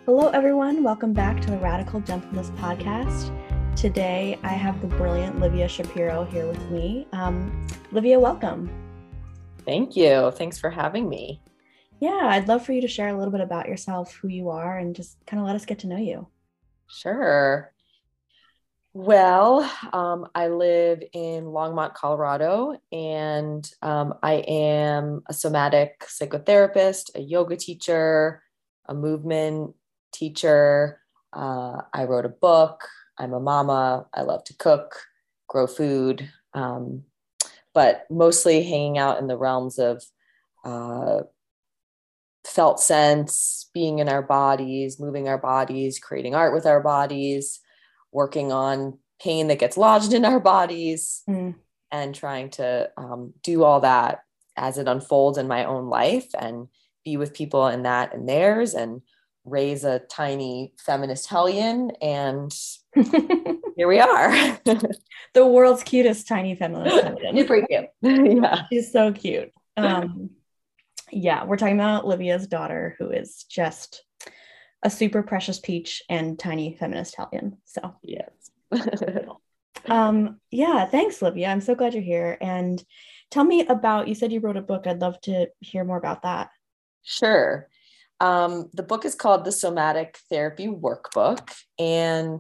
Hello, everyone. Welcome back to the Radical Gentleness Podcast. Today, I have the brilliant Livia Shapiro here with me. Livia, welcome. Thank you. Thanks for having me. Yeah, I'd love for you to share a little bit about yourself, who you are, and just kind of let us get to know you. Sure. Well, I live in Longmont, Colorado, and I am a somatic psychotherapist, a yoga teacher, a movement teacher. I wrote a book. I'm a mama. I love to cook, grow food, but mostly hanging out in the realms of felt sense, being in our bodies, moving our bodies, creating art with our bodies, working on pain that gets lodged in our bodies, and trying to do all that as it unfolds in my own life and be with people in that and theirs and raise a tiny feminist hellion. And here we are. The world's cutest tiny feminist hellion. You're pretty cute. Yeah. She's so cute. Yeah, we're talking about Livia's daughter, who is just a super precious peach and tiny feminist hellion. So yes. Yeah, thanks, Livia. I'm so glad you're here. And tell me about, you said you wrote a book. I'd love to hear more about that. Sure. The book is called The Somatic Therapy Workbook, and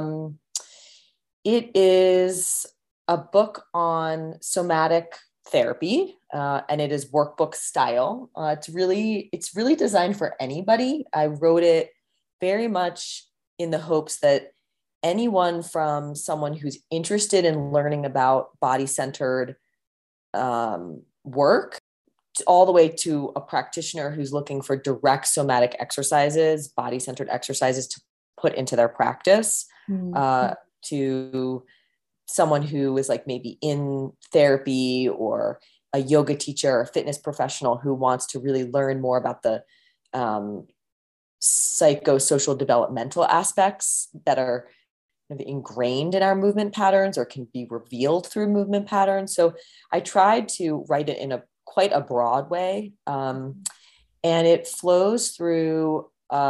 it is a book on somatic therapy, and it is workbook style. It's really designed for anybody. I wrote it very much in the hopes that anyone, from someone who's interested in learning about body-centered work, all the way to a practitioner who's looking for direct somatic exercises, body-centered exercises to put into their practice, to someone who is like maybe in therapy, or a yoga teacher or fitness professional who wants to really learn more about the psychosocial developmental aspects that are ingrained in our movement patterns or can be revealed through movement patterns. So I tried to write it in quite a broad way. And it flows through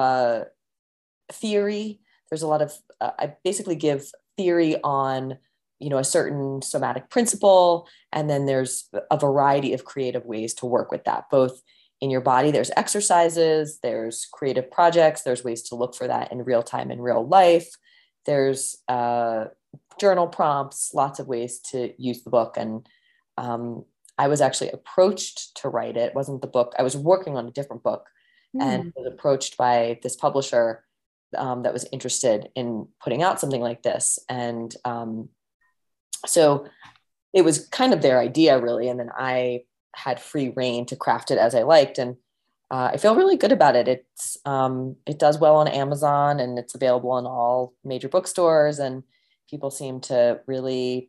theory. There's a lot of, I basically give theory on, a certain somatic principle. And then there's a variety of creative ways to work with that, both in your body. There's exercises, there's creative projects, there's ways to look for that in real time, in real life. There's journal prompts, lots of ways to use the book. And I was actually approached to write it. It wasn't the book. I was working on a different book and was approached by this publisher that was interested in putting out something like this. And so it was kind of their idea, really. And then I had free reign to craft it as I liked. And I feel really good about it. It does well on Amazon, and it's available in all major bookstores, and people seem to really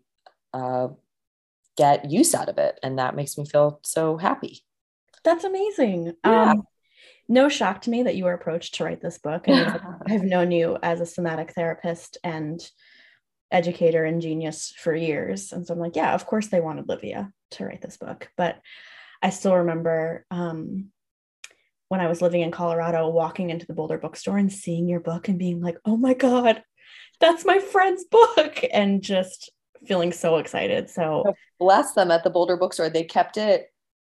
get use out of it. And that makes me feel so happy. That's amazing. Yeah. No shock to me that you were approached to write this book. And I've known you as a somatic therapist and educator and genius for years. And so I'm like, yeah, of course they wanted Livia to write this book. But I still remember when I was living in Colorado, walking into the Boulder bookstore and seeing your book and being like, oh my God, that's my friend's book. And just feeling so excited. So bless them. At the Boulder bookstore, they kept it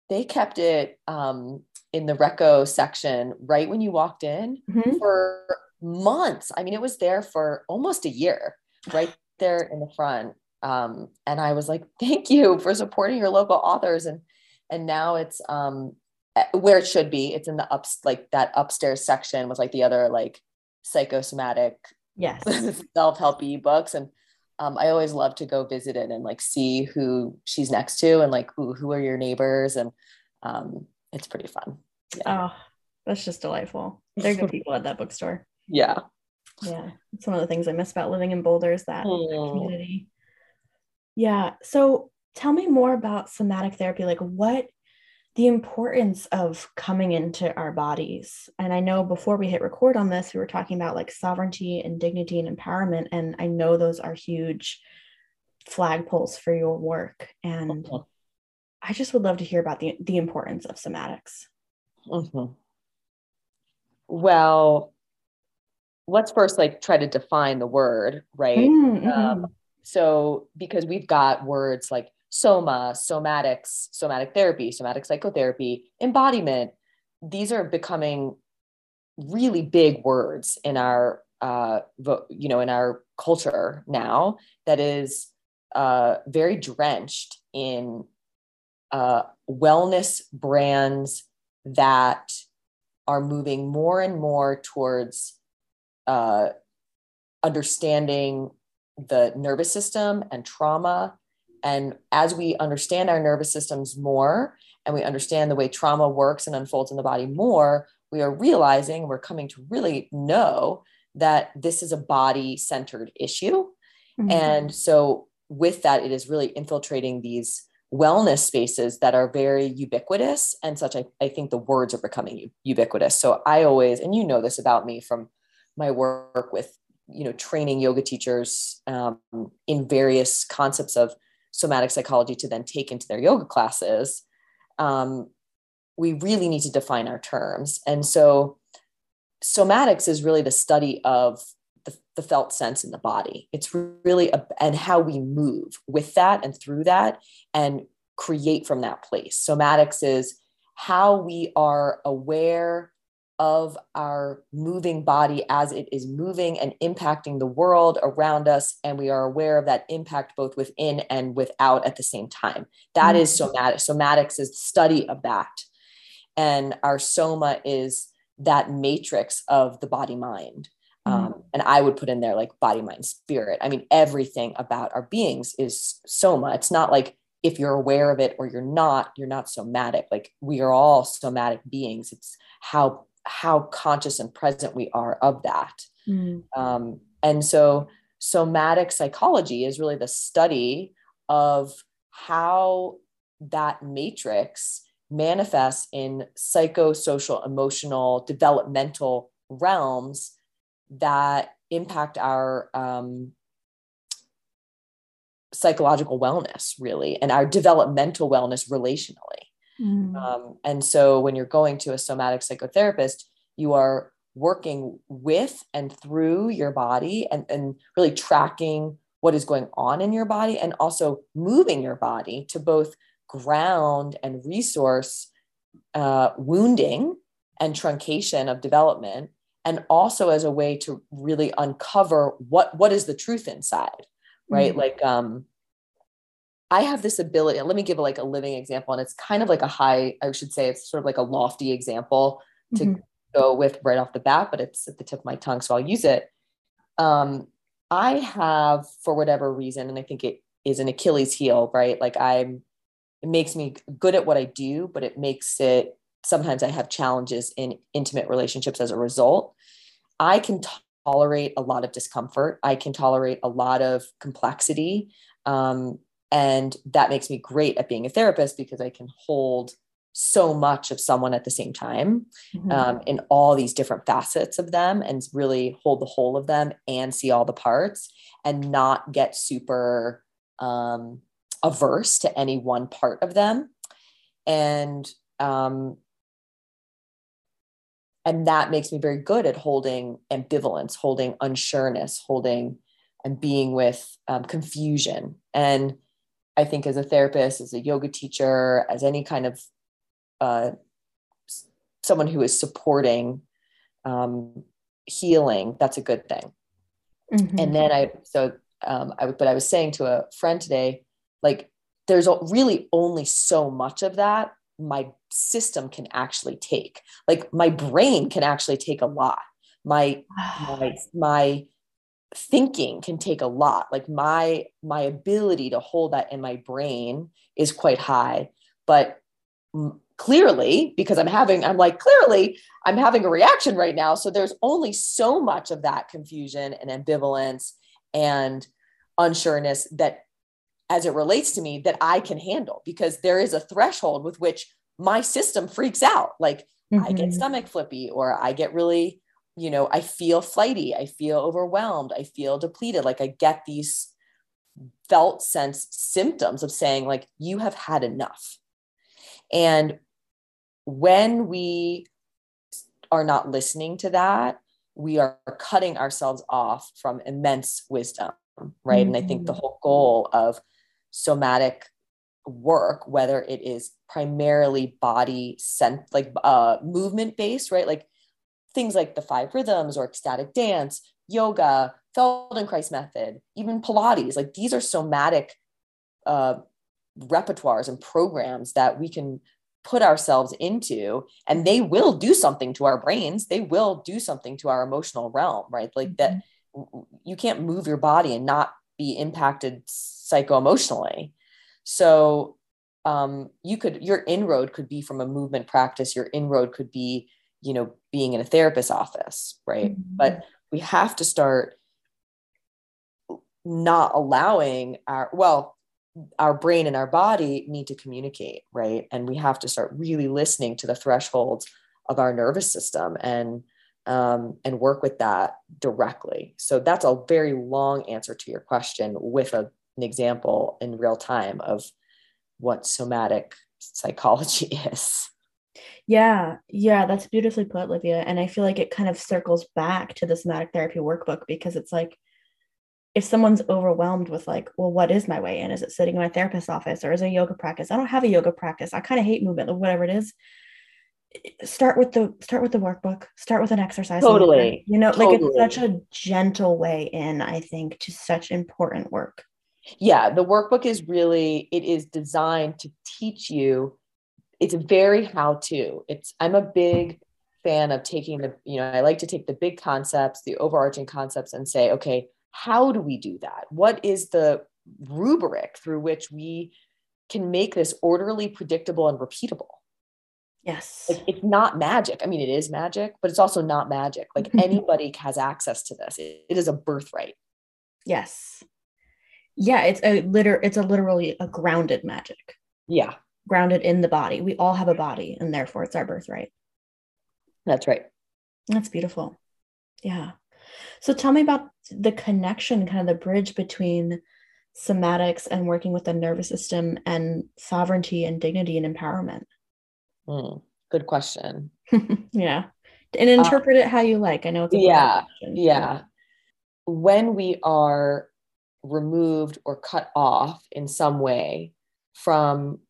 in the reco section right when you walked in for months. I mean, it was there for almost a year, right there in the front. And I was like, thank you for supporting your local authors. And now it's where it should be. It's in the that upstairs section with like the other like psychosomatic, self-helpy books. And I always love to go visit it and like see who she's next to and like who are your neighbors. And it's pretty fun. Yeah. Oh, that's just delightful. They're good people at that bookstore. Yeah. Yeah. It's one of the things I miss about living in Boulder is that community. Yeah. So tell me more about somatic therapy. Like what the importance of coming into our bodies. And I know before we hit record on this, we were talking about like sovereignty and dignity and empowerment. And I know those are huge flagpoles for your work. And I just would love to hear about the importance of somatics. Well, let's first like try to define the word, right? Mm-hmm. So because we've got words like soma, somatics, somatic therapy, somatic psychotherapy, embodiment, these are becoming really big words in our in our culture now, that is very drenched in wellness brands that are moving more and more towards understanding the nervous system and trauma. And as we understand our nervous systems more, and we understand the way trauma works and unfolds in the body more, we are realizing, we're coming to really know that this is a body-centered issue. Mm-hmm. And so with that, it is really infiltrating these wellness spaces that are very ubiquitous and such. I think the words are becoming ubiquitous. So I always, and you know this about me from my work with, training yoga teachers in various concepts of somatic psychology to then take into their yoga classes, we really need to define our terms. And so somatics is really the study of the felt sense in the body. It's really, and how we move with that and through that and create from that place. Somatics is how we are aware of our moving body as it is moving and impacting the world around us. And we are aware of that impact both within and without at the same time. That is somatic. Somatics is the study of that. And our soma is that matrix of the body mind. And I would put in there like body, mind, spirit. I mean, everything about our beings is soma. It's not like if you're aware of it or you're not somatic. Like we are all somatic beings. It's how conscious and present we are of that. And so somatic psychology is really the study of how that matrix manifests in psychosocial, emotional, developmental realms that impact our psychological wellness, really, and our developmental wellness relationally. And so when you're going to a somatic psychotherapist, you are working with and through your body and really tracking what is going on in your body, and also moving your body to both ground and resource wounding and truncation of development, and also as a way to really uncover what is the truth inside, right? Like I have this ability. Let me give like a living example, and it's kind of like I should say it's sort of like a lofty example to go with right off the bat, but it's at the tip of my tongue, so I'll use it. I have, for whatever reason, and I think it is an Achilles heel, right? Like it makes me good at what I do, but it makes it, sometimes I have challenges in intimate relationships as a result. I can tolerate a lot of discomfort. I can tolerate a lot of complexity. And that makes me great at being a therapist, because I can hold so much of someone at the same time, in all these different facets of them, and really hold the whole of them and see all the parts, and not get super averse to any one part of them. And that makes me very good at holding ambivalence, holding unsureness, holding and being with confusion. And I think as a therapist, as a yoga teacher, as any kind of someone who is supporting healing, that's a good thing. And then I was saying to a friend today, like there's really only so much of that my system can actually take. Like my brain can actually take a lot. My thinking can take a lot. Like my ability to hold that in my brain is quite high, but clearly, because I'm having a reaction right now. So there's only so much of that confusion and ambivalence and unsureness that, as it relates to me, that I can handle, because there is a threshold with which my system freaks out. Like I get stomach flippy, or I get really, I feel flighty. I feel overwhelmed. I feel depleted. Like I get these felt sense symptoms of saying like, you have had enough. And when we are not listening to that, we are cutting ourselves off from immense wisdom, right? And I think the whole goal of somatic work, whether it is primarily movement based, right? Like things like the 5 rhythms or ecstatic dance, yoga, Feldenkrais method, even Pilates, like these are somatic repertoires and programs that we can put ourselves into, and they will do something to our brains. They will do something to our emotional realm, right? Like that you can't move your body and not be impacted psycho-emotionally. So your inroad could be from a movement practice. Your inroad could be, being in a therapist's office, right? But we have to start not allowing our brain and our body need to communicate, right? And we have to start really listening to the thresholds of our nervous system and work with that directly. So that's a very long answer to your question with an example in real time of what somatic psychology is. Yeah, that's beautifully put, Livia. And I feel like it kind of circles back to the somatic therapy workbook, because it's like, if someone's overwhelmed with like, well, what is my way in? Is it sitting in my therapist's office, or is it a yoga practice? I don't have a yoga practice. I kind of hate movement, whatever it is. Start with the workbook, start with an exercise. Totally. Like it's such a gentle way in, I think, to such important work. Yeah. The workbook it is designed to teach you. It's very how-to. I'm a big fan of taking I like to take the big concepts, the overarching concepts, and say, okay, how do we do that? What is the rubric through which we can make this orderly, predictable, and repeatable? Yes. Like, it's not magic. I mean, it is magic, but it's also not magic. Like anybody has access to this. It is a birthright. Yes. Yeah, it's literally a grounded magic. Yeah. Grounded in the body. We all have a body, and therefore it's our birthright. That's right. That's beautiful. Yeah. So tell me about the connection, kind of the bridge between somatics and working with the nervous system and sovereignty and dignity and empowerment. Good question. Yeah. And interpret it how you like. I know it's a broad question. Yeah. When we are removed or cut off in some way from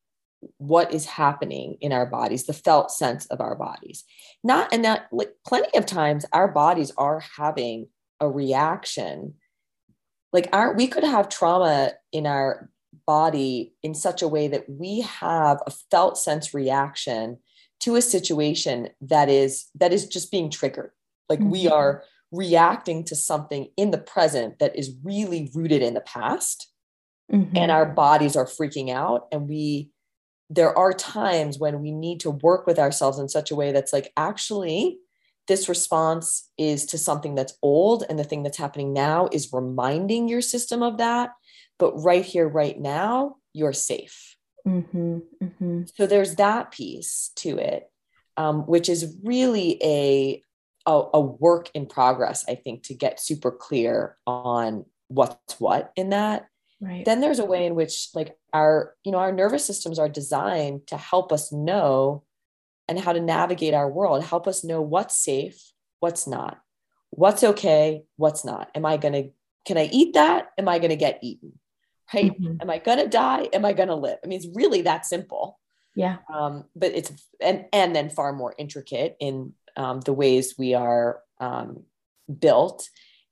what is happening in our bodies, the felt sense of our bodies, like plenty of times our bodies are having a reaction. Like we could have trauma in our body in such a way that we have a felt sense reaction to a situation that is just being triggered. Like we are reacting to something in the present that is really rooted in the past, and our bodies are freaking out. And there are times when we need to work with ourselves in such a way that's like, actually, this response is to something that's old, and the thing that's happening now is reminding your system of that. But right here, right now, you're safe. So there's that piece to it, which is really a work in progress, I think, to get super clear on what's what in that. Right. Then there's a way in which like our nervous systems are designed to help us know and how to navigate our world, help us know what's safe, what's not, what's okay, what's not. Can I eat that? Am I going to get eaten? Right? Am I going to die? Am I going to live? I mean, it's really that simple. Yeah. But it's, and then far more intricate in the ways we are built.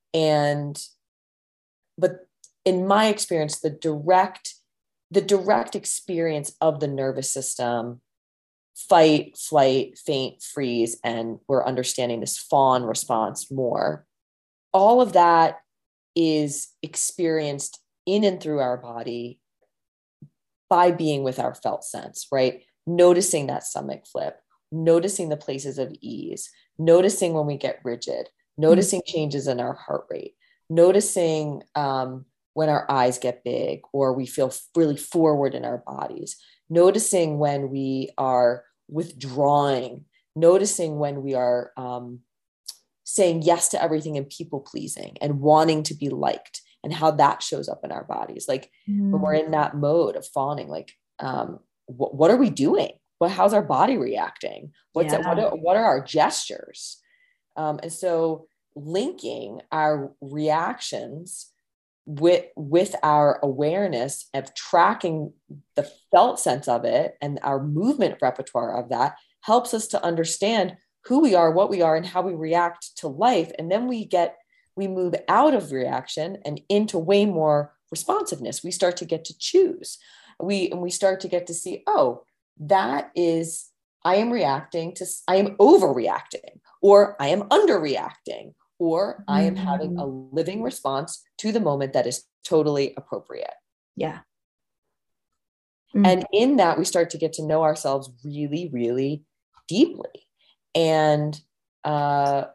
But in my experience, the direct experience of the nervous system, fight, flight, faint, freeze, and we're understanding this fawn response more. All of that is experienced in and through our body by being with our felt sense, right? Noticing that stomach flip, noticing the places of ease, noticing when we get rigid, noticing changes in our heart rate, noticing when our eyes get big or we feel really forward in our bodies, noticing when we are withdrawing, noticing when we are saying yes to everything and people pleasing and wanting to be liked, and how that shows up in our bodies. Like when we're in that mode of fawning, like what are we doing? How's our body reacting? What are our gestures? And so linking our reactions with our awareness of tracking the felt sense of it and our movement repertoire of that helps us to understand who we are, what we are, and how we react to life. And then we move out of reaction and into way more responsiveness. We start to get to choose. We start to get to see, oh, that is, I am overreacting, or I am underreacting, or I am having a living response to the moment that is totally appropriate. Yeah. And in that, we start to get to know ourselves really, really deeply. And yeah,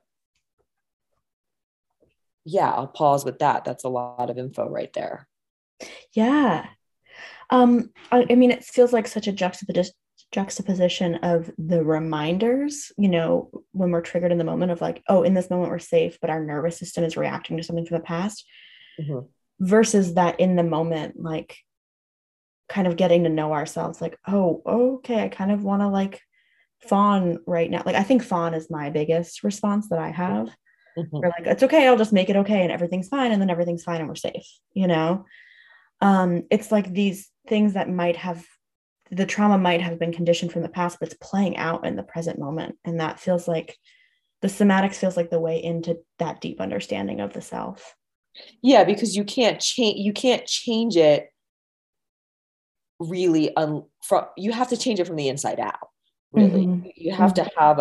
I'll pause with that. That's a lot of info right there. Yeah. I mean, it feels like such a juxtaposition of the reminders, you know, when we're triggered in the moment of like, oh, in this moment we're safe, but our nervous system is reacting to something from the past, versus that in the moment, like kind of getting to know ourselves, like, oh, okay, I kind of want to like fawn right now. Like, I think fawn is my biggest response that I have. We're like, it's okay, I'll just make it okay and everything's fine, and then everything's fine and we're safe, you know. It's like these things that the trauma might have been conditioned from the past, but it's playing out in the present moment. And that feels like the somatics feels like the way into that deep understanding of the self. Yeah, because you can't change it really you have to change it from the inside out, really. You have to have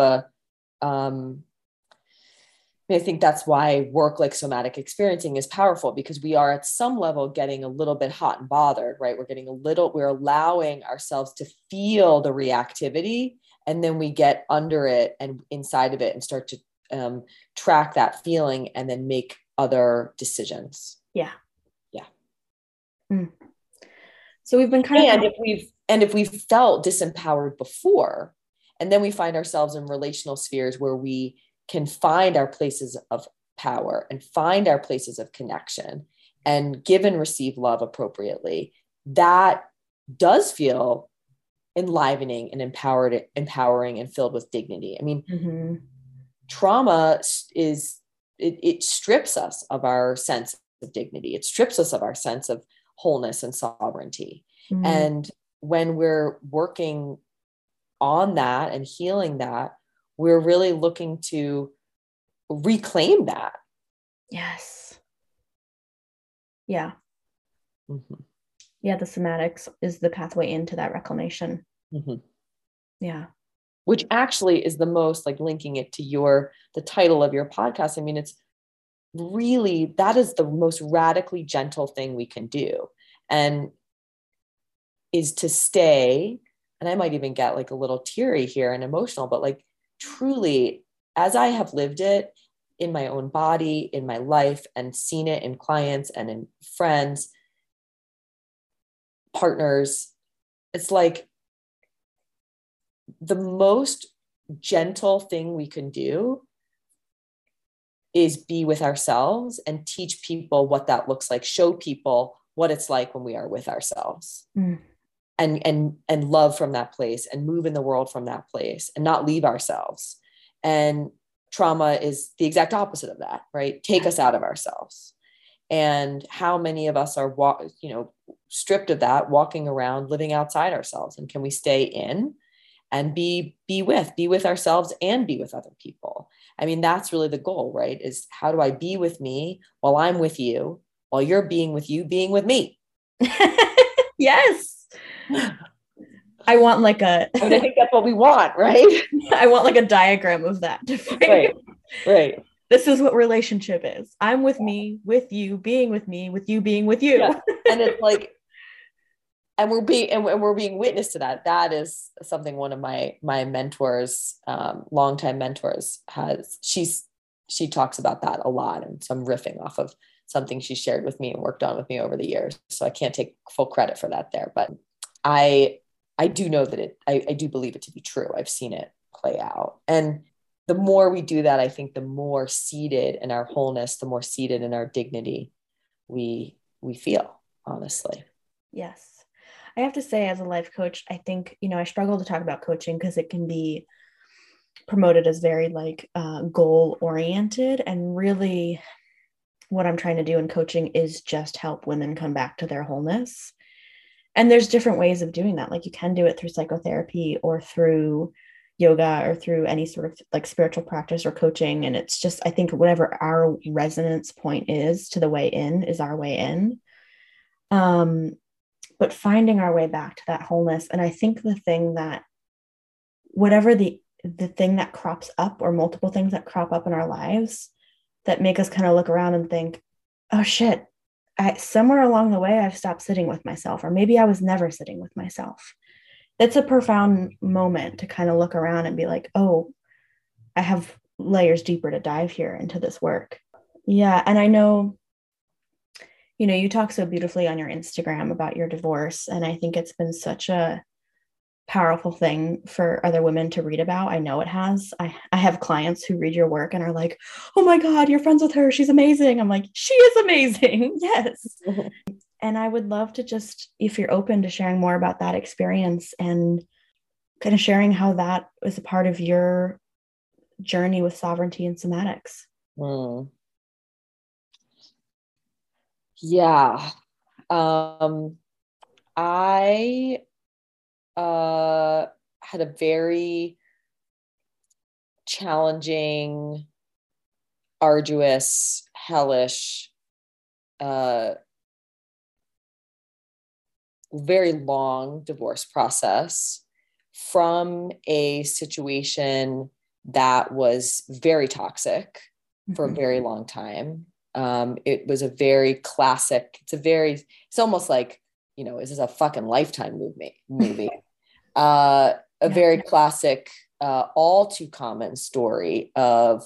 I think that's why work like somatic experiencing is powerful, because we are at some level getting a little bit hot and bothered, right? We're allowing ourselves to feel the reactivity, and then we get under it and inside of it and start to track that feeling and then make other decisions. Yeah. Yeah. So we've been if we've felt disempowered before, and then we find ourselves in relational spheres where we can find our places of power and find our places of connection and give and receive love appropriately, that does feel enlivening and empowering and filled with dignity. I mean, trauma it strips us of our sense of dignity. It strips us of our sense of wholeness and sovereignty. And when we're working on that and healing that, we're really looking to reclaim that. Yes. Yeah. Yeah. The somatics is the pathway into that reclamation. Yeah. Which actually is the most, like, linking it to the title of your podcast. I mean, it's really, that is the most radically gentle thing we can do, and is to stay. And I might even get like a little teary here and emotional, but like, truly, as I have lived it in my own body, in my life, and seen it in clients and in friends, partners, it's like the most gentle thing we can do is be with ourselves and teach people what that looks like, show people what it's like when we are with ourselves. And love from that place and move in the world from that place and not leave ourselves. And trauma is the exact opposite of that, right? Take us out of ourselves. And how many of us are, stripped of that, walking around, living outside ourselves? And can we stay in and be with ourselves and be with other people? I mean, that's really the goal, right? Is how do I be with me while I'm with you, while you're being with you, being with me? Yes. I want like I think that's what we want, right? I want like a diagram of that. Right. This is what relationship is. I'm with me, with you, being with me, with you being with you. Yeah. And it's like, and we're being witness to that. That is something one of my mentors, longtime mentors, she talks about that a lot. And so I'm riffing off of something she shared with me and worked on with me over the years. So I can't take full credit for that there, but I do know that I do believe it to be true. I've seen it play out. And the more we do that, I think the more seated in our wholeness, the more seated in our dignity we feel, honestly. Yes. I have to say, as a life coach, I think, I struggle to talk about coaching because it can be promoted as very like goal oriented, and really what I'm trying to do in coaching is just help women come back to their wholeness. And there's different ways of doing that. Like you can do it through psychotherapy or through yoga or through any sort of like spiritual practice or coaching. And it's just, I think whatever our resonance point is to the way in is our way in. But finding our way back to that wholeness. And I think the thing that, whatever the thing that crops up, or multiple things that crop up in our lives that make us kind of look around and think, oh shit, somewhere along the way, I've stopped sitting with myself, or maybe I was never sitting with myself. That's a profound moment to kind of look around and be like, oh, I have layers deeper to dive here into this work. Yeah. And I know, you talk so beautifully on your Instagram about your divorce. And I think it's been such a powerful thing for other women to read about. I know it has. I have clients who read your work and are like, oh my God, you're friends with her. She's amazing. I'm like, she is amazing. Yes. And I would love to just, if you're open to sharing more about that experience and kind of sharing how that was a part of your journey with sovereignty and somatics. Yeah. I had a very challenging, arduous, hellish, very long divorce process from a situation that was very toxic for a very long time. It was a very classic, it's almost like, is this a fucking Lifetime movie? Very classic, all too common story of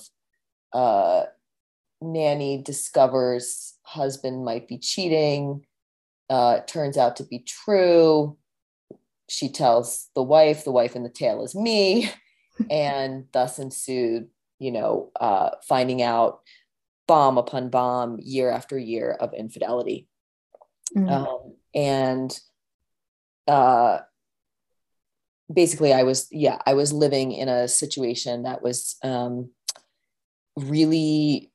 nanny discovers husband might be cheating. Turns out to be true. She tells the wife and the tail is me. And thus ensued, finding out bomb upon bomb, year after year of infidelity. Basically I was living in a situation that was really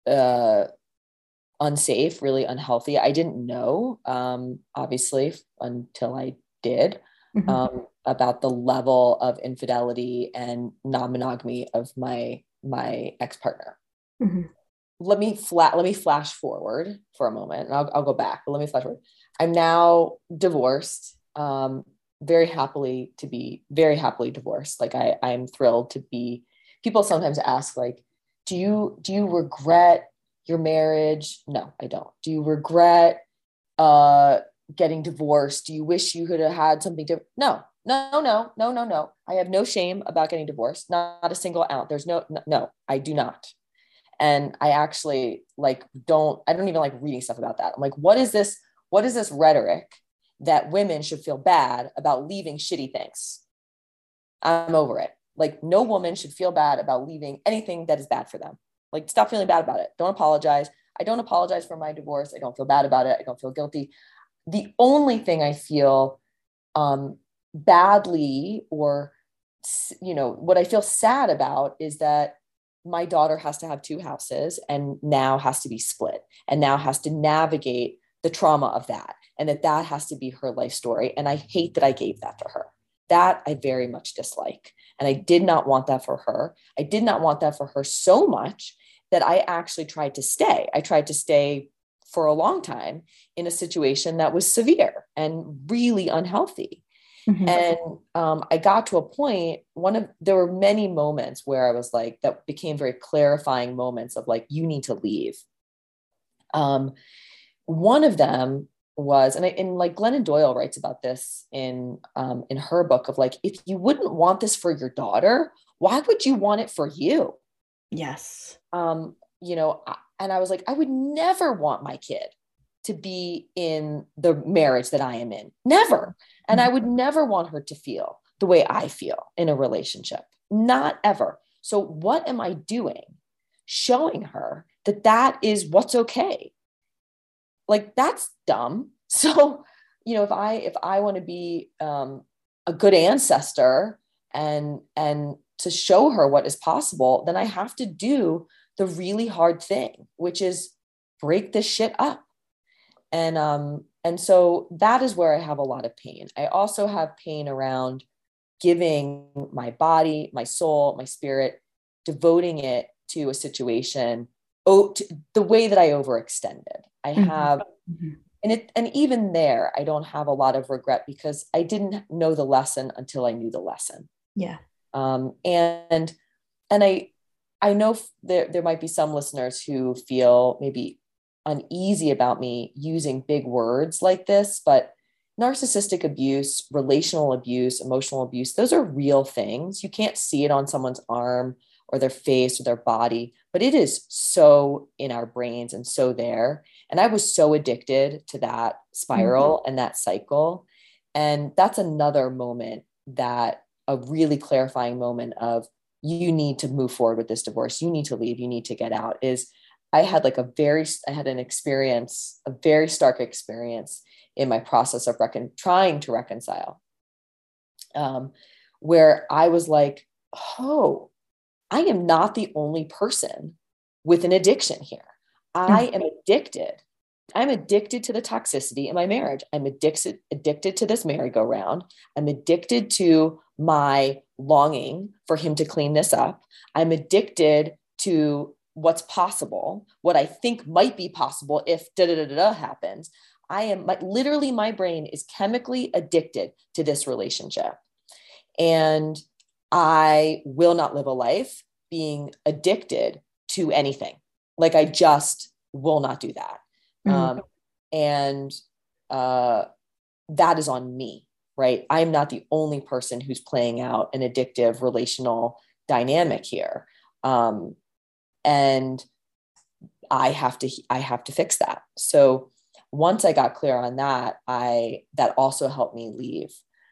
unsafe, really unhealthy. I didn't know, obviously, until I did, about the level of infidelity and non-monogamy of my ex-partner. Let me flash forward for a moment, and I'll go back, but let me flash forward. I'm now divorced, very happily divorced. Like I'm thrilled to be. People sometimes ask, like, do you regret your marriage? No, I don't. Do you regret getting divorced? Do you wish you could have had something different? No. I have no shame about getting divorced. Not a single ounce. There's no, I do not. And I actually I don't even like reading stuff about that. I'm like, what is this rhetoric that women should feel bad about leaving shitty things? I'm over it. Like, no woman should feel bad about leaving anything that is bad for them. Like, stop feeling bad about it. Don't apologize. I don't apologize for my divorce. I don't feel bad about it. I don't feel guilty. The only thing I feel badly, or, what I feel sad about, is that my daughter has to have two houses and now has to be split and now has to navigate the trauma of that. And that has to be her life story. And I hate that I gave that to her. That I very much dislike. And I did not want that for her. I did not want that for her so much that I actually tried to stay. I tried to stay for a long time in a situation that was severe and really unhealthy. And I got to a point, there were many moments where I was like, that became very clarifying moments of like, you need to leave. One of them was, and like Glennon Doyle writes about this in her book, of like, if you wouldn't want this for your daughter, why would you want it for you? Yes. And I was like, I would never want my kid to be in the marriage that I am in. Never. And I would never want her to feel the way I feel in a relationship. Not ever. So what am I doing? Showing her that is what's okay. Like, that's dumb. So, if I want to be a good ancestor and to show her what is possible, then I have to do the really hard thing, which is break this shit up. And so that is where I have a lot of pain. I also have pain around giving my body, my soul, my spirit, devoting it to a situation, the way that I overextended. I have, and even there, I don't have a lot of regret because I didn't know the lesson until I knew the lesson. Yeah. And I know there might be some listeners who feel maybe uneasy about me using big words like this, but narcissistic abuse, relational abuse, emotional abuse, those are real things. You can't see it on someone's arm or their face or their body, but it is so in our brains and so there. And I was so addicted to that spiral and that cycle. And that's another moment, that a really clarifying moment of, you need to move forward with this divorce. You need to leave. You need to get out. I had an experience, a very stark experience in my process of trying to reconcile, where I was like, oh, I am not the only person with an addiction here. I am addicted. I'm addicted to the toxicity in my marriage. I'm addicted to this merry-go-round. I'm addicted to my longing for him to clean this up. I'm addicted to what's possible, what I think might be possible if happens. I am literally, my brain is chemically addicted to this relationship. And I will not live a life being addicted to anything. Like, I just will not do that. And that is on me, right? I'm not the only person who's playing out an addictive relational dynamic here. And I have to fix that. So once I got clear on that, that also helped me leave.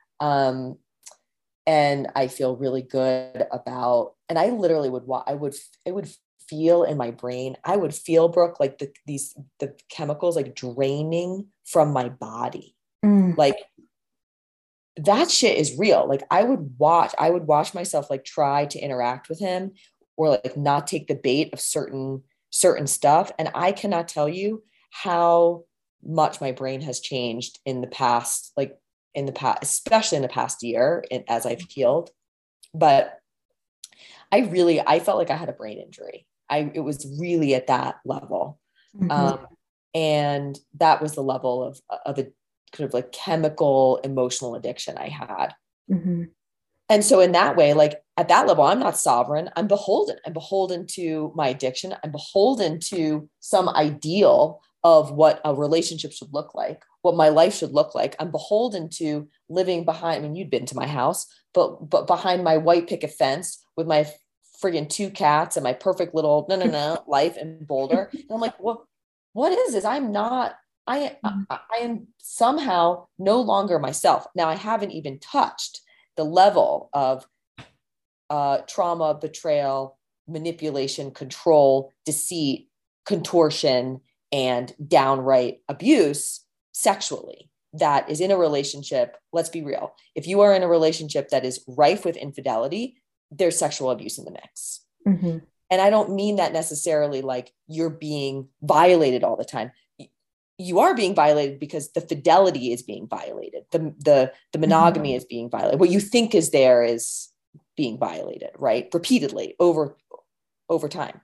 And I feel really good about, and I literally it would feel in my brain, I would feel, Brooke, like the chemicals like draining from my body. Like, that shit is real. Like, I would watch myself like try to interact with him, or like not take the bait of certain stuff. And I cannot tell you how much my brain has changed in the past, especially in the past year, as I've healed. But I felt like I had a brain injury. It was really at that level. And that was the level of a kind of like chemical emotional addiction I had. And so in that way, like at that level, I'm not sovereign. I'm beholden to my addiction. I'm beholden to some ideal of what a relationship should look like, what my life should look like. I'm beholden to living behind, I mean, you'd been to my house, but behind my white picket fence with my friggin' 2 cats and my perfect little life in Boulder. And I'm like, well, what is this? I am somehow no longer myself. Now, I haven't even touched the level of trauma, betrayal, manipulation, control, deceit, contortion, and downright abuse sexually that is in a relationship. Let's be real. If you are in a relationship that is rife with infidelity, there's sexual abuse in the mix. And I don't mean that necessarily like you're being violated all the time. You are being violated because the fidelity is being violated. The monogamy is being violated. What you think is there is being violated, right? Repeatedly over time.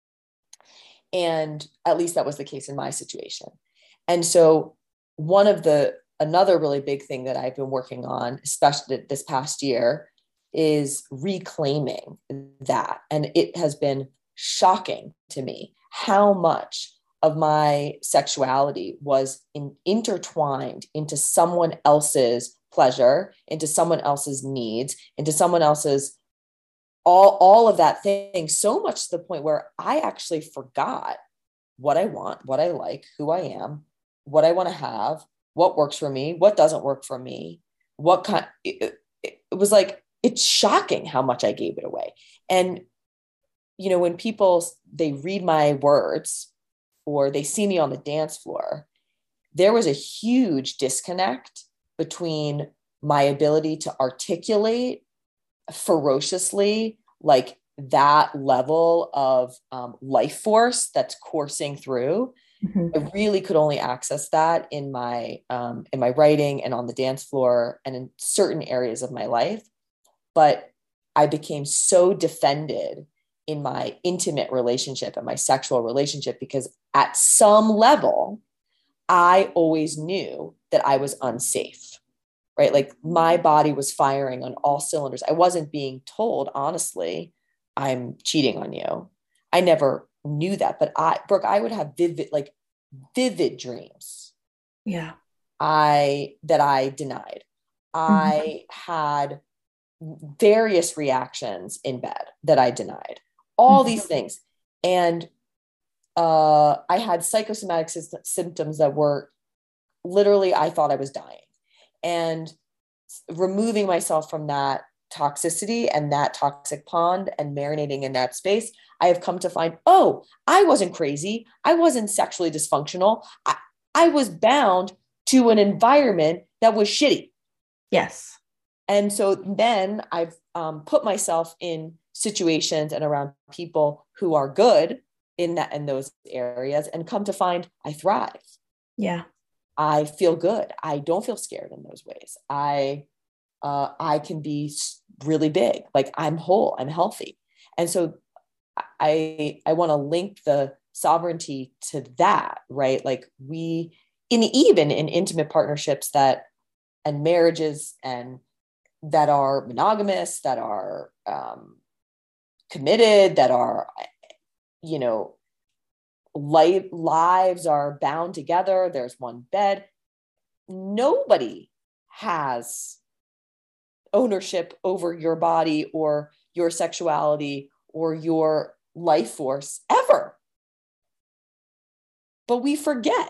And at least that was the case in my situation. And so another really big thing that I've been working on, especially this past year, is reclaiming that. And it has been shocking to me how much of my sexuality was intertwined into someone else's pleasure, into someone else's needs, into someone else's all of that thing, so much to the point where I actually forgot what I want, what I like, who I am, what I want to have, what works for me, what doesn't work for me, it was like, it's shocking how much I gave it away. And, you know, when people, they read my words or they see me on the dance floor, there was a huge disconnect between my ability to articulate ferociously, like that level of life force that's coursing through. I really could only access that in my writing and on the dance floor and in certain areas of my life. But I became so defended in my intimate relationship and my sexual relationship because at some level, I always knew that I was unsafe, right? Like my body was firing on all cylinders. I wasn't being told, honestly, I'm cheating on you. I never knew that, but Brooke, I would have vivid dreams. Yeah. That I denied. I had various reactions in bed that I denied. All these things. And I had psychosomatic symptoms that were literally, I thought I was dying. And removing myself from that toxicity and that toxic pond and marinating in that space, I have come to find, oh, I wasn't crazy. I wasn't sexually dysfunctional. I was bound to an environment that was shitty. Yes. And so then I've put myself in situations and around people who are good in those areas and come to find I thrive. Yeah. I feel good. I don't feel scared in those ways. I can be really big. Like I'm whole, I'm healthy. And so I want to link the sovereignty to that, right? Like even in intimate partnerships and marriages and that are monogamous, that are committed, that are, lives are bound together. There's one bed. Nobody has ownership over your body or your sexuality or your life force ever. But we forget.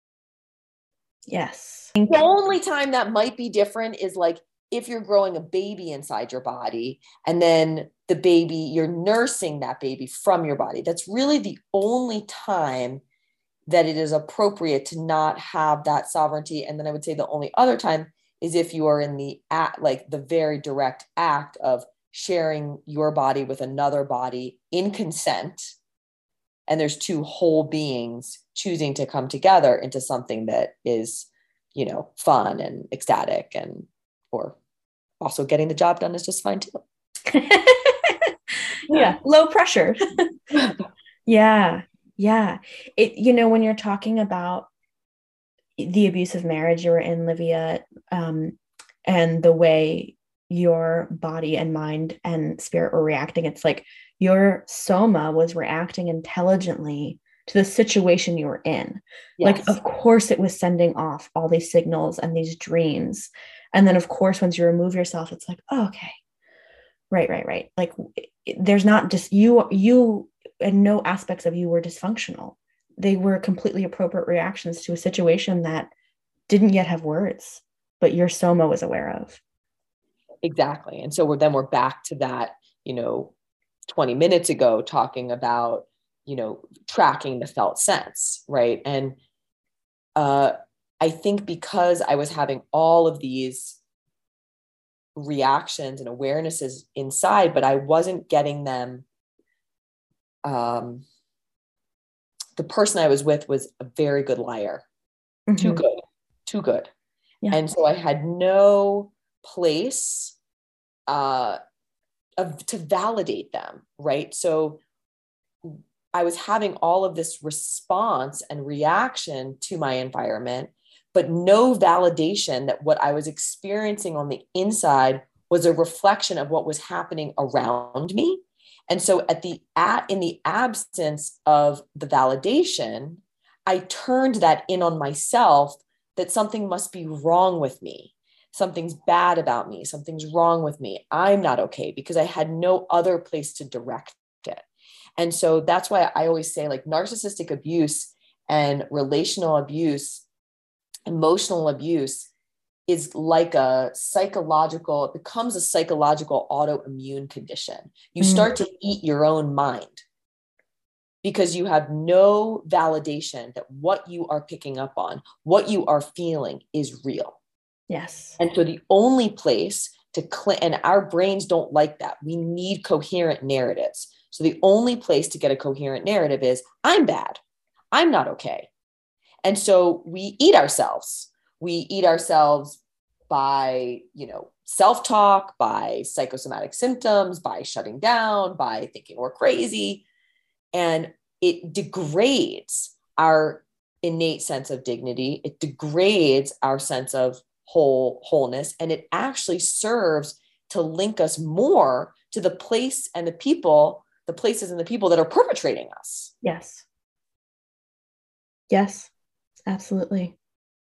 Yes. The only time that might be different is like if you're growing a baby inside your body and then the baby, you're nursing that baby from your body. That's really the only time that it is appropriate to not have that sovereignty. And then I would say the only other time is if you are in the act, like the very direct act of sharing your body with another body in consent. And there's two whole beings choosing to come together into something that is, fun and ecstatic or also getting the job done is just fine too. Yeah. Low pressure. Yeah. Yeah. When you're talking about the abusive marriage you were in, Livia, and the way your body and mind and spirit were reacting, it's like your soma was reacting intelligently to the situation you were in. Yes. Like, of course, it was sending off all these signals and these dreams. And then, of course, once you remove yourself, it's like, oh, okay. Right. Like, there's not just you and no aspects of you were dysfunctional. They were completely appropriate reactions to a situation that didn't yet have words, but your soma was aware of. Exactly. And so we're back to that, 20 minutes ago, talking about, tracking the felt sense. Right. And I think because I was having all of these reactions and awarenesses inside, but I wasn't getting them. The person I was with was a very good liar. Mm-hmm. Too good. Yeah. And so I had no place to validate them. Right. So I was having all of this response and reaction to my environment, but no validation that what I was experiencing on the inside was a reflection of what was happening around me. And so in the absence of the validation, I turned that in on myself, that something must be wrong with me. Something's bad about me. Something's wrong with me. I'm not okay, because I had no other place to direct it. And so that's why I always say, like, narcissistic abuse and relational abuse, emotional abuse is like it becomes a psychological autoimmune condition. You start to eat your own mind because you have no validation that what you are picking up on, what you are feeling is real. Yes. And so the only place and our brains don't like that. We need coherent narratives. So the only place to get a coherent narrative is I'm bad. I'm not okay. And so we eat ourselves. We eat ourselves by, self-talk, by psychosomatic symptoms, by shutting down, by thinking we're crazy. And it degrades our innate sense of dignity. It degrades our sense of wholeness. And it actually serves to link us more to the place and the people, the places and the people that are perpetrating us. Yes. Yes, absolutely.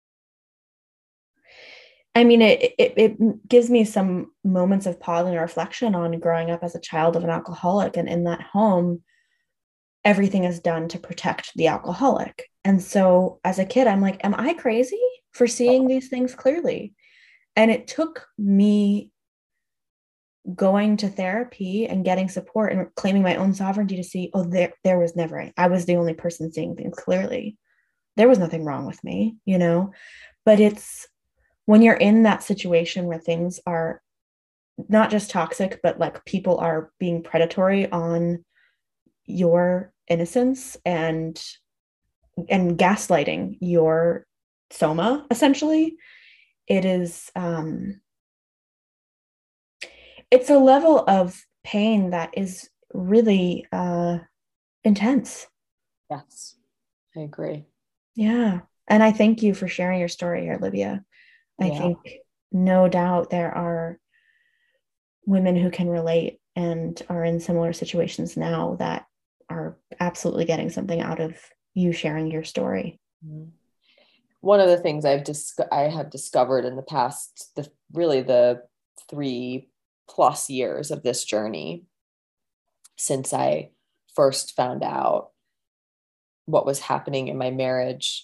I mean, it gives me some moments of pause and reflection on growing up as a child of an alcoholic. And in that home, everything is done to protect the alcoholic. And so as a kid, I'm like, am I crazy for seeing these things clearly? And it took me going to therapy and getting support and claiming my own sovereignty to see, there was never, I was the only person seeing things clearly. There was nothing wrong with me, but it's when you're in that situation where things are not just toxic, but like people are being predatory on your innocence and gaslighting your soma, essentially, it is it's a level of pain that is really intense. Yes, I agree. Yeah. And I thank you for sharing your story, Olivia. I think no doubt there are women who can relate and are in similar situations now that are absolutely getting something out of you sharing your story. One of the things I have discovered in the past, the 3+ years of this journey, since I first found out what was happening in my marriage,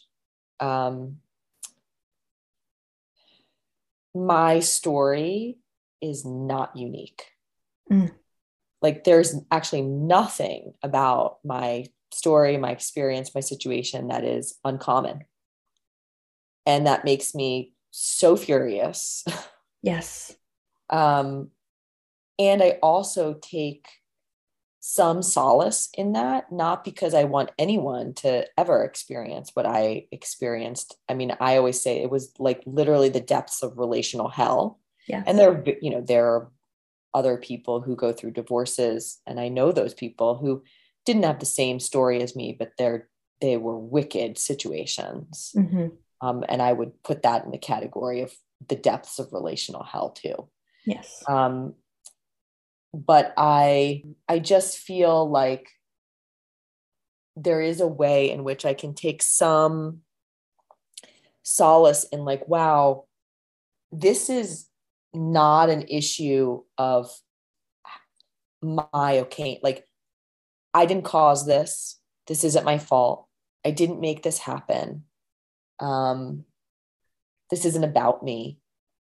my story is not unique. Like there's actually nothing about my story, my experience, my situation that is uncommon. And that makes me so furious. Yes. And I also take some solace in that, not because I want anyone to ever experience what I experienced. I mean, I always say it was like literally the depths of relational hell. Yes. And there are other people who go through divorces, and I know those people who didn't have the same story as me, but they were wicked situations. And I would put that in the category of the depths of relational hell too. Yes. But I just feel like there is a way in which I can take some solace in like, wow, this is not an issue of like, I didn't cause this. This isn't my fault. I didn't make this happen. This isn't about me.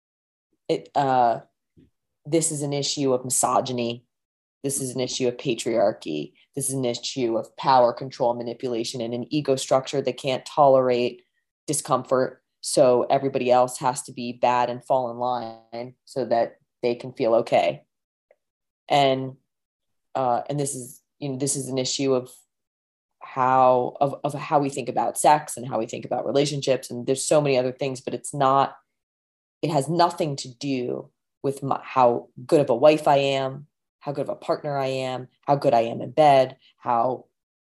This is an issue of misogyny. This is an issue of patriarchy. This is an issue of power, control, manipulation, and an ego structure that can't tolerate discomfort. So everybody else has to be bad and fall in line so that they can feel okay. And this is an issue of how we think about sex and how we think about relationships. And there's so many other things, but it has nothing to do with how good of a wife I am, how good of a partner I am, how good I am in bed, how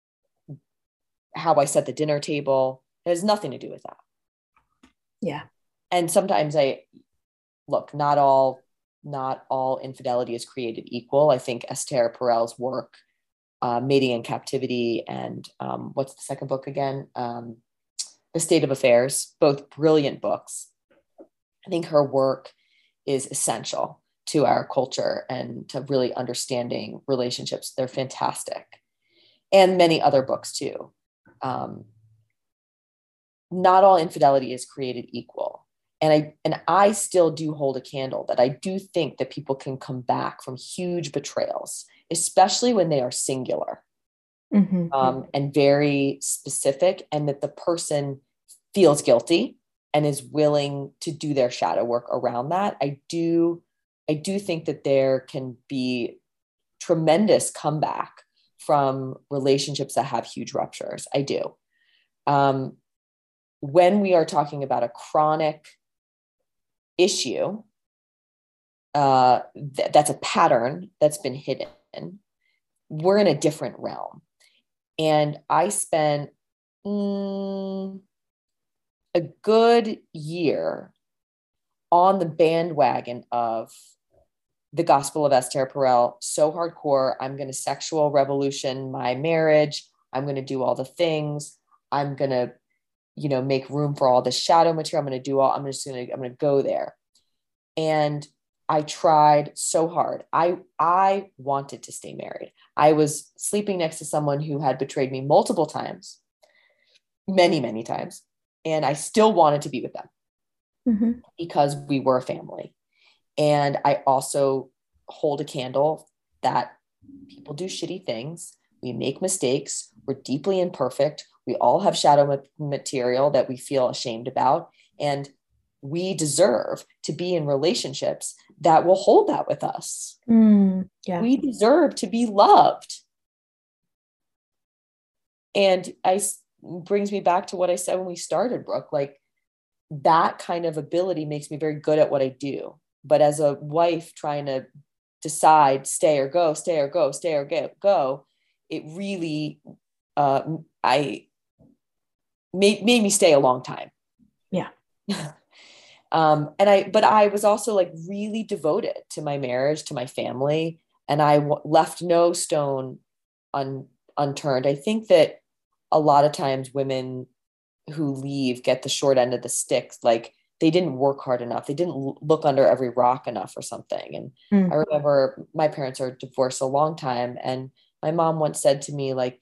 I set the dinner table. It has nothing to do with that. Yeah. And sometimes not all infidelity is created equal. I think Esther Perel's work, Mating in Captivity, and what's the second book again? The State of Affairs, both brilliant books. I think her work is essential to our culture and to really understanding relationships. They're fantastic. And many other books too. Not all infidelity is created equal. And I still do hold a candle that I do think that people can come back from huge betrayals, especially when they are singular, and very specific, and that the person feels guilty and is willing to do their shadow work around that. I do I do think that there can be tremendous comeback from relationships that have huge ruptures. I do. When we are talking about a chronic issue, that's a pattern that's been hidden, we're in a different realm. And I spent a good year on the bandwagon of the Gospel of Esther Perel, so hardcore. I'm going to sexual revolution my marriage. I'm going to do all the things. I'm going to, make room for all the shadow material. I'm going to go there. And I tried so hard. I wanted to stay married. I was sleeping next to someone who had betrayed me multiple times, many, many times. And I still wanted to be with them because we were a family. And I also hold a candle that people do shitty things. We make mistakes. We're deeply imperfect. We all have shadow material that we feel ashamed about. And we deserve to be in relationships that will hold that with us. Yeah. We deserve to be loved. And brings me back to what I said when we started, Brooke, like that kind of ability makes me very good at what I do. But as a wife trying to decide, stay or go, it really, made me stay a long time. Yeah. But I was also like really devoted to my marriage, to my family, and I left no stone unturned. I think that a lot of times women who leave get the short end of the stick. Like they didn't work hard enough. They didn't look under every rock enough or something. And I remember my parents are divorced a long time. And my mom once said to me, like,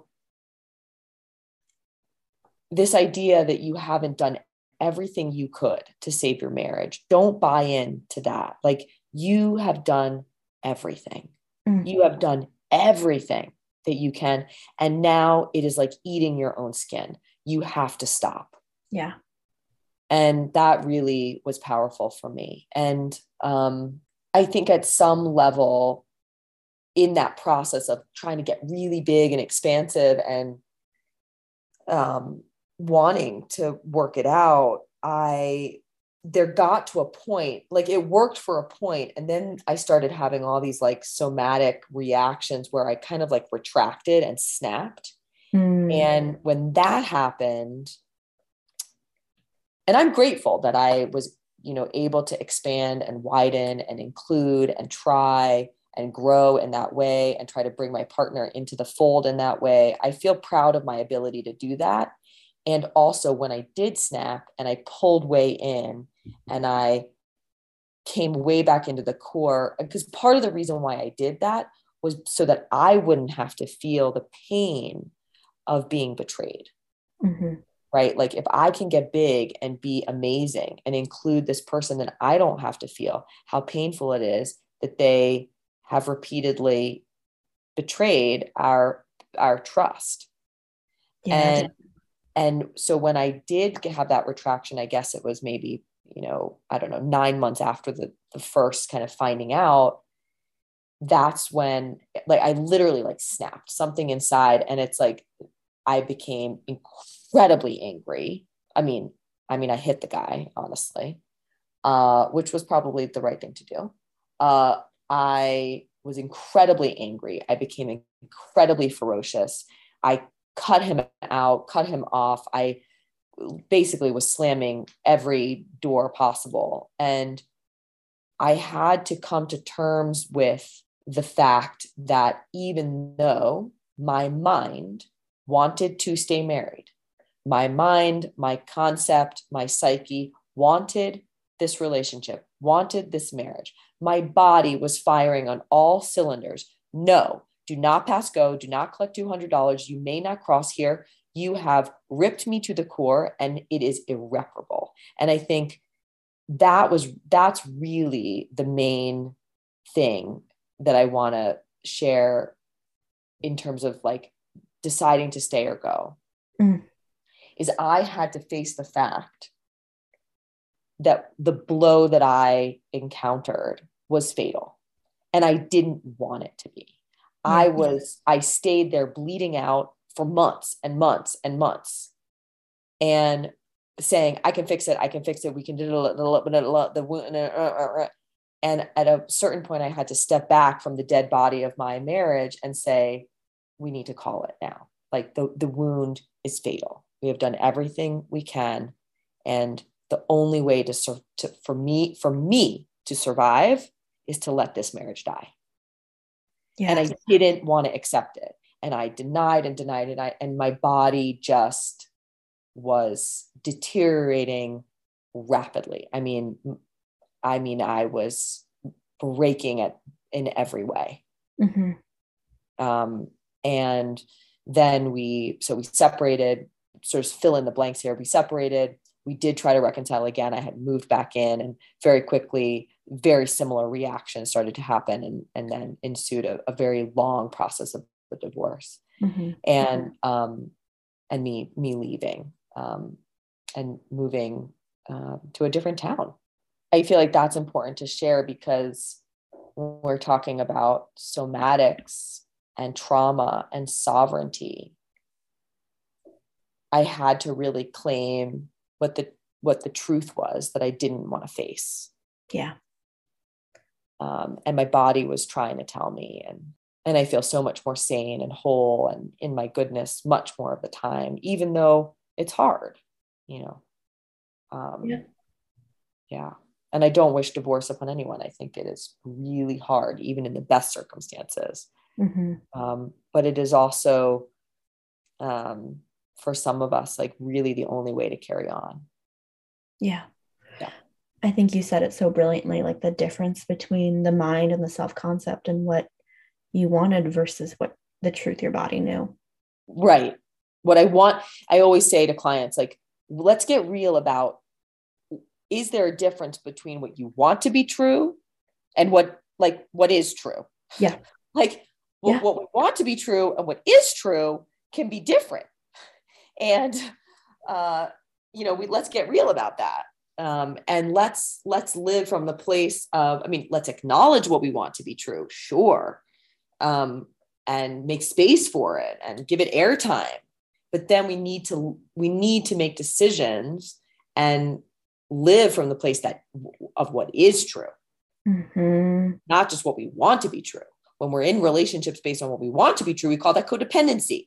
this idea that you haven't done everything you could to save your marriage, don't buy into that. Like you have done everything. You have done everything that you can. And now it is like eating your own skin. You have to stop. Yeah. And that really was powerful for me. And I think at some level in that process of trying to get really big and expansive and wanting to work it out, there got to a point, like it worked for a point, and then I started having all these like somatic reactions where I kind of like retracted and snapped. And when that happened, and I'm grateful that I was, able to expand and widen and include and try and grow in that way and try to bring my partner into the fold in that way. I feel proud of my ability to do that. And also when I did snap and I pulled way in and I came way back into the core, because part of the reason why I did that was so that I wouldn't have to feel the pain of being betrayed. Right? Like if I can get big and be amazing and include this person, then I don't have to feel how painful it is that they have repeatedly betrayed our trust. Yeah. And so when I did have that retraction, I guess it was maybe, I don't know, 9 months after the first kind of finding out, that's when like I literally like snapped something inside, and it's like I became incredibly angry. I mean, I hit the guy, honestly, which was probably the right thing to do. I was incredibly angry. I became incredibly ferocious. I cut him off. I basically was slamming every door possible. And I had to come to terms with the fact that even though my mind wanted to stay married, my mind, my concept, my psyche wanted this relationship, wanted this marriage, my body was firing on all cylinders. No, do not pass go. Do not collect $200. You may not cross here. You have ripped me to the core and it is irreparable. And I think that's really the main thing that I want to share in terms of like deciding to stay or go, is I had to face the fact that the blow that I encountered was fatal. And I didn't want it to be. Yeah. I stayed there bleeding out for months and months and months and saying, I can fix it. We can do the wound. And at a certain point, I had to step back from the dead body of my marriage and say, we need to call it now. Like the wound is fatal. We have done everything we can. And the only way for me to survive is to let this marriage die. Yeah. And I didn't want to accept it. And I denied and denied it. And my body just was deteriorating rapidly. I mean, I was breaking in every way. Mm-hmm. And then we separated, sort of fill in the blanks here. We separated. We did try to reconcile again. I had moved back in, and very quickly, very similar reactions started to happen. And then ensued a very long process of the divorce. Mm-hmm. And me leaving, and moving to a different town. I feel like that's important to share, because when we're talking about somatics and trauma and sovereignty, I had to really claim what the truth was that I didn't want to face. Yeah. And my body was trying to tell me, and I feel so much more sane and whole and in my goodness much more of the time, even though it's hard, Yeah. And I don't wish divorce upon anyone. I think it is really hard, even in the best circumstances. Mm-hmm. But it is also, for some of us, like really the only way to carry on. Yeah. Yeah. I think you said it so brilliantly, like the difference between the mind and the self-concept and what you wanted versus what the truth your body knew. Right. What I always say to clients, like, let's get real about, is there a difference between what you want to be true and what is true? Yeah. Like what we want to be true and what is true can be different. And, let's get real about that. And let's live from the place of, let's acknowledge what we want to be true. Sure. And make space for it and give it airtime. But then we need to make decisions and live from the place of what is true, mm-hmm. not just what we want to be true. When we're in relationships based on what we want to be true, we call that codependency.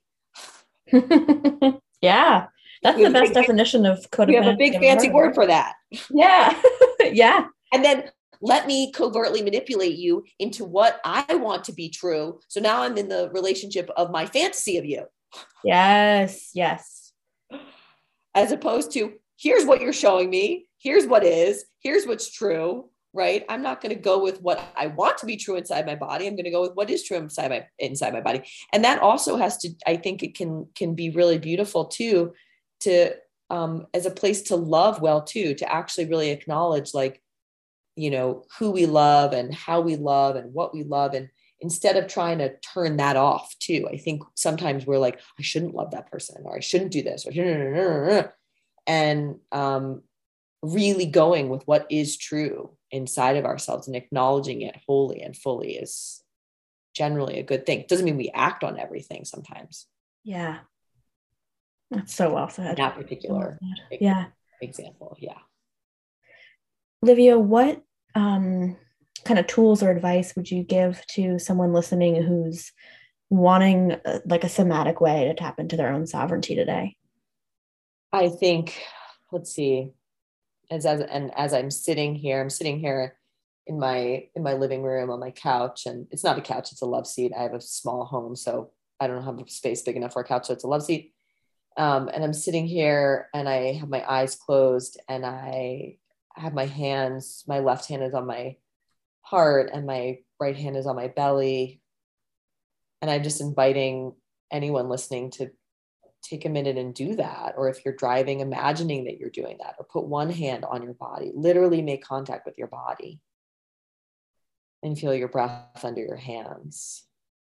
Yeah, that's the best definition of codependency. We have a big fancy word for that. Yeah. Yeah. And then let me covertly manipulate you into what I want to be true. So now I'm in the relationship of my fantasy of you. Yes. Yes. As opposed to, here's what you're showing me. Here's what is, here's what's true, right? I'm not going to go with what I want to be true inside my body. I'm going to go with what is true inside my body. And that also has to, I think it can be really beautiful too, to, as a place to love well too, to actually really acknowledge, like, who we love and how we love and what we love. And instead of trying to turn that off too, I think sometimes we're like, I shouldn't love that person, or I shouldn't do this, or and really going with what is true inside of ourselves and acknowledging it wholly and fully is generally a good thing. Doesn't mean we act on everything sometimes. Yeah. That's so well said. That particular example. Yeah. Olivia, what kind of tools or advice would you give to someone listening who's wanting like a somatic way to tap into their own sovereignty today? I think, let's see, as I'm sitting here in my living room on my couch, and it's not a couch, it's a love seat. I have a small home, so I don't have a space big enough for a couch, so it's a love seat. And I'm sitting here and I have my eyes closed and I have my hands, my left hand is on my heart and my right hand is on my belly. And I'm just inviting anyone listening to take a minute and do that. Or if you're driving, imagining that you're doing that, or put one hand on your body, literally make contact with your body and feel your breath under your hands.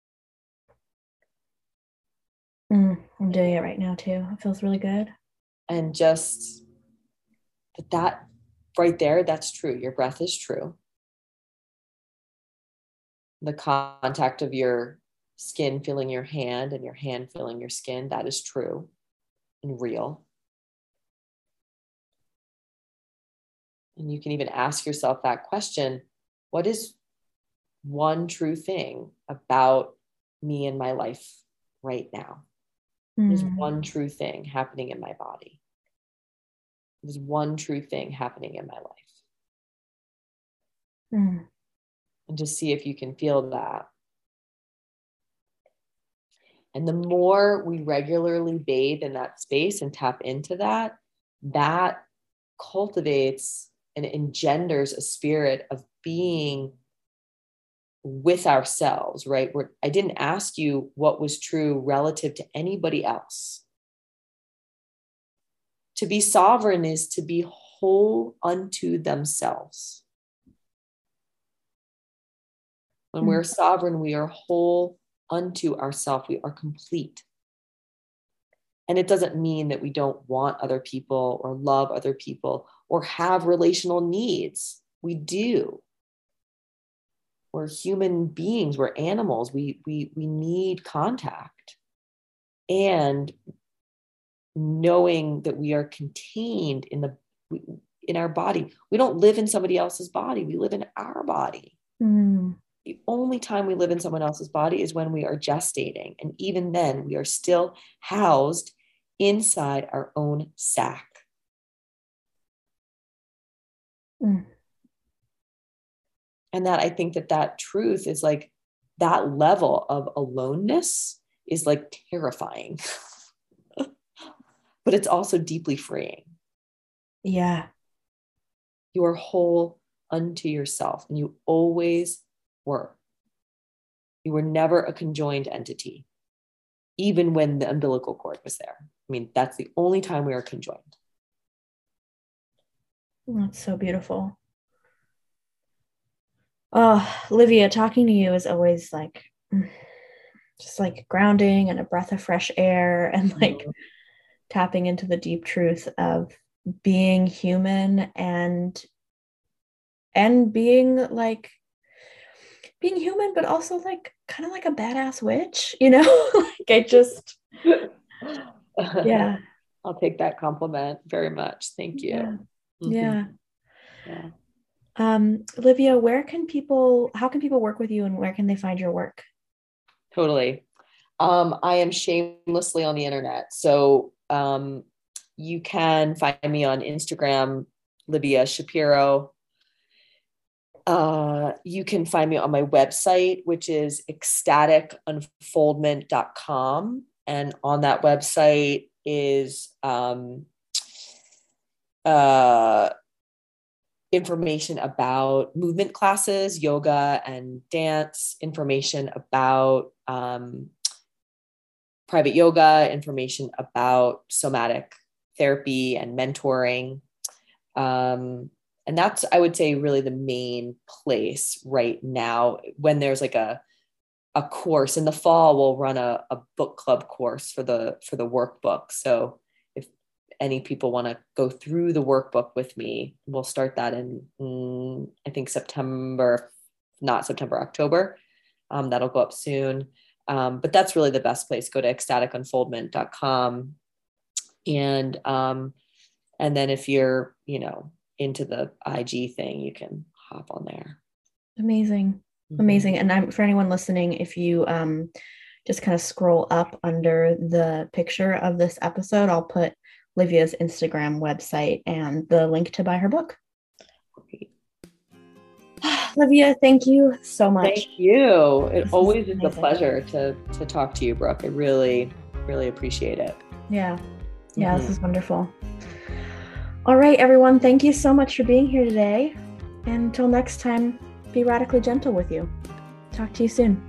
I'm doing it right now too. It feels really good. And just that right there, that's true. Your breath is true. the contact of your skin feeling your hand and your hand feeling your skin, that is true and real. And you can even ask yourself that question: what is one true thing about me and my life right now? There's one true thing happening in my body. There's one true thing happening in my life. And just see if you can feel that. And the more we regularly bathe in that space and tap into that, that cultivates and engenders a spirit of being with ourselves, right? I didn't ask you what was true relative to anybody else. To be sovereign is to be whole unto themselves. When we're sovereign, we are whole unto ourselves. We are complete. And it doesn't mean that we don't want other people or love other people or have relational needs. We do. We're human beings. We're animals. We need contact. And knowing that we are contained in our body. We don't live in somebody else's body. We live in our body. The only time we live in someone else's body is when we are gestating. And even then, we are still housed inside our own sac. And that, I think that truth is like, that level of aloneness is like terrifying, but it's also deeply freeing. Yeah. You are whole unto yourself, and you always were. You were never a conjoined entity, even when the umbilical cord was there. I mean, that's the only time we are conjoined. That's so beautiful. Oh, Livia, talking to you is always like, just like grounding and a breath of fresh air, and like tapping into the deep truth of being human and being human, but also like kind of like a badass witch, you know? Like I just, yeah. I'll take that compliment very much. Thank you. Yeah. Livia, how can people work with you, and where can they find your work? Totally. I am shamelessly on the internet. So you can find me on Instagram, Livia Shapiro. You can find me on my website, which is ecstatic-unfoldment.com. And on that website is information about movement classes, yoga and dance, information about private yoga, information about somatic therapy and mentoring. And that's, I would say, really the main place right now. When there's like a course in the fall, we'll run a book club course for the workbook. So if any people want to go through the workbook with me, we'll start that in I think October. That'll go up soon. But that's really the best place. Go to ecstatic-unfoldment.com. And then if you're, into the IG thing, you can hop on there. Amazing. And for anyone listening, if you just kind of scroll up under the picture of this episode, I'll put Livia's Instagram website and the link to buy her book. Great. Livia, thank you so much. Thank you. It always is a pleasure to talk to you, Brooke. I really, really appreciate it. Yeah. This is wonderful. All right, everyone. Thank you so much for being here today. And until next time, be radically gentle with you. Talk to you soon.